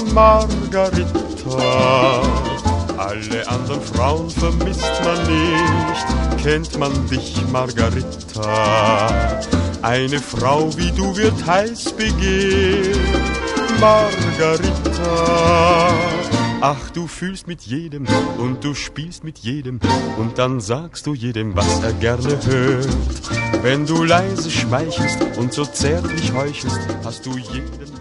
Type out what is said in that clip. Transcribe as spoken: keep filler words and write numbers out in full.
Margarita. Alle anderen Frauen vermisst man nicht, kennt man dich, Margarita. Eine Frau wie du wird heiß begehrt, Margarita. Ach, du fühlst mit jedem und du spielst mit jedem und dann sagst du jedem, was er gerne hört. Wenn du leise schmeichelst und so zärtlich heuchelst, hast du jedem